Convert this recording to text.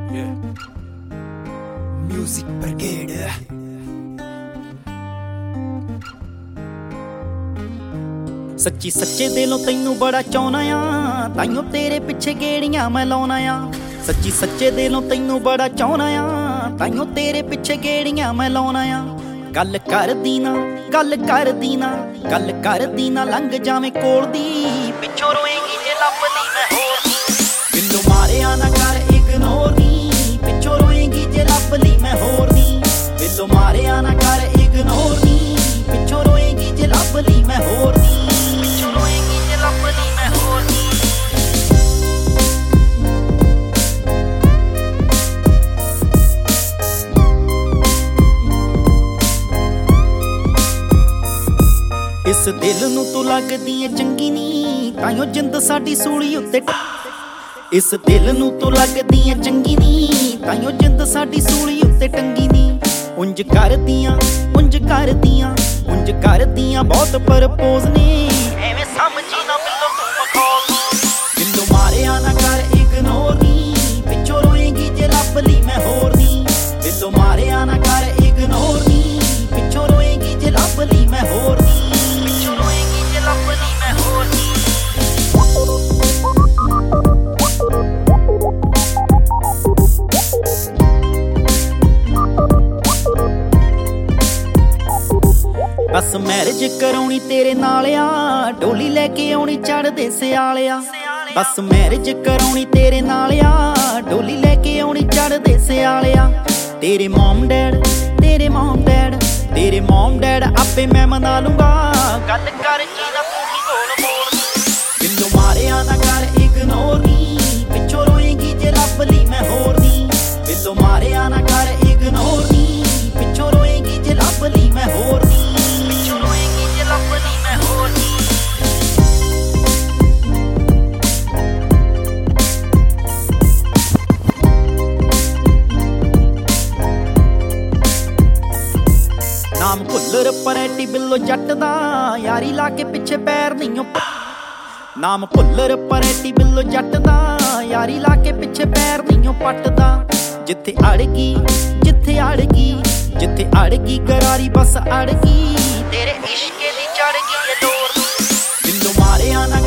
Music Brigade। ਸੱਚੀ ਸੱਚੇ ਦਿਲੋਂ ਤੈਨੂੰ ਬੜਾ ਚਾਹੁੰਦਾ ਆ, ਤਾਈਓ ਤੇਰੇ ਪਿੱਛੇ ਗੇੜੀਆਂ ਮੈਂ ਲਾਉਣਾ ਆ। ਸੱਚੀ ਸੱਚੇ ਦਿਲੋਂ ਤੈਨੂੰ ਬੜਾ ਚਾਹੁੰਦਾ ਆ, ਤਾਈਓ ਤੇਰੇ ਪਿੱਛੇ ਗੇੜੀਆਂ ਮੈਂ ਲਾਉਣਾ ਆ। ਗੱਲ ਕਰਦੀ ਨਾ ਗੱਲ ਕਰਦੀ ਨਾ ਗੱਲ ਕਰਦੀ ਨਾ ਲੰਘ ਜਾਵੇਂ ਕੋਲ ਦੀ, ਪਿੱਛੋਂ ਰੋਏਗੀ ਜੇ ਲੱਭਦੀ ਮੈਂ ਹੋਰ ਦੀ। ਦਿਲੋਂ ਮਾਰਿਆ ਨਾ ਕਰ ਇਗਨੋਰ ਨੀ, ਪਿੱਛੋਂ ਰੋਏਗੀ ਜੇ ਲੱਭ ਲਈ ਮੈਂ ਹੋਰ ਦੀ। ਦਿਲੋਂ ਮਾਰਿਆ ਨਾ ਕਰ ਇਗਨੋਰ ਨੀ, ਪਿੱਛੋਂ ਰੋਏਗੀ ਜੇ ਲੱਭ ਲਈ ਮੈਂ ਹੋਰ ਦੀ। ਪਿੱਛੋਂ ਰੋਏਗੀ ਜੇ ਲੱਭ ਲਈ ਮੈਂ ਹੋਰ ਦੀ। ਇਸ ਦਿਲ ਨੂੰ ਤੂੰ ਲੱਗਦੀ ਏ ਚੰਗੀ ਨੀ, ਤਾਈਓ ਜਿੰਦ ਸਾਡੀ ਸੂਲੀ ਉੱਤੇ। ਇਸ ਦਿਲ ਨੂੰ ਤੂੰ ਲੱਗਦੀ ਏ ਚੰਗੀ ਨੀ, ਤਾਈਓ ਜਿੰਦ ਸਾਡੀ ਸੂਲੀ ਉੱਤੇ ਟੰਗੀ ਨੀ। ਉਂਝ ਕਰਦੀਆਂ ਉਂਝ ਕਰਦੀਆਂ ਉਂਝ ਕਰਦੀਆਂ ਬਹੁਤ ਪਰਪੋਜ਼ ਨੇ, ਐਵੇਂ ਸਮਝੀ ਨਾ ਬਿੱਲੋ ਤੂੰ ਮਖੌਲ। ਦਿਲੋਂ ਮਾਰਿਆ ਨਾ ਕਰ ਇਗਨੋਰ ਨੀ, ਪਿੱਛੋਂ ਰੋਏਗੀ ਜੇ ਲੱਭ ਲਈ ਮੈਂ ਹੋਰ ਨੀ। ਦਿਲੋਂ ਮਾਰਿਆ ਨਾ ਕਰ ਇਗਨੋਰ ਨੀ, ਪਿੱਛੋਂ ਰੋਏਗੀ ਜੇ ਲੱਭ ਲਈ ਮੈਂ ਹੋਰ ਨੀ। ਪਿੱਛੋਂ ਰੋਏਗੀ ਜੇ ਲੱਭ ਲਈ ਮੈਂ ਹੋਰ ਨੀ। ਬਸ ਮੈਰਿਜ ਕਰਾਉਣੀ ਤੇਰੇ ਨਾਲ ਆ, ਡੋਲੀ ਲੈ ਕੇ ਆਉਣੀ ਚੜ੍ਹਦੇ ਸਿਆਲਿਆ। ਬਸ ਮੈਰਿਜ ਕਰਾਉਣੀ ਤੇਰੇ ਨਾਲ ਆ, ਡੋਲੀ ਲੈ ਕੇ ਆਉਣੀ ਚੜ੍ਹਦੇ ਸਿਆਲਿਆ। ਤੇਰੇ ਮੌਮ ਡੈਡ ਤੇਰੇ ਮੌਮ ਡੈਡ ਤੇਰੇ ਮੌਮ ਡੈਡ ਆਪੇ ਮੈਂ ਮਨਾ ਲੂੰਗਾ। ਗੱਲ ਕਰ ਕੀ ਨਾ ਤੂੰ ਹੀ ਬੋਲ ਬੋਲ। ਦਿਲੋਂ ਮਾਰਿਆ ਨਾ ਕਰ ਇਗਨੋਰ ਨੀ, ਪਿੱਛੋਂ ਰੋਏਗੀ ਜੇ ਲੱਭ ਲਈ ਮੈਂ ਹੋਰ ਨੀ। ਦਿਲੋਂ ਮਾਰਿਆ ਨਾ ਕਰ ਇਗਨੋਰ ਨੀ, ਪਿੱਛੋਂ ਰੋਏਗੀ ਜੇ ਲੱਭ ਲਈ ਮੈਂ ਹੋਰ ਨੀ। ਪਿੱਛੋਂ ਰੋਏਗੀ ਜੇ ਲੱਭ ਲਈ ਮੈਂ ਹੋਰ ਨੀ। ਨਾਮ ਭੁੱਲਰ ਪਰੈਟੀ ਬਿੱਲੋ ਜੱਟ ਦਾ, ਯਾਰੀ ਲਾ ਕੇ ਪਿੱਛੇ ਪੈਰ ਨਹੀਂ। ਨਾਮ ਭੁੱਲਰ ਪਰੈਟੀ ਬਿੱਲੋ ਜੱਟ ਦਾ, ਯਾਰੀ ਲਾ ਕੇ ਪਿੱਛੇ ਪੈਰ ਨਹੀਂ ਪੱਟਦਾ। ਜਿੱਥੇ ਅੜ ਗਈ ਜਿੱਥੇ ਅੜ ਗਈ ਜਿੱਥੇ ਅੜ ਗਈ ਕਰਾਰੀ ਬਸ ਅੜ ਗਈ, ਤੇਰੇ ਇਸ਼ਕੇ ਦੀ ਚੜ ਗਈ ਏ ਡੋਰ। ਦਿਲੋਂ ਮਾਰਿਆ ਨਾ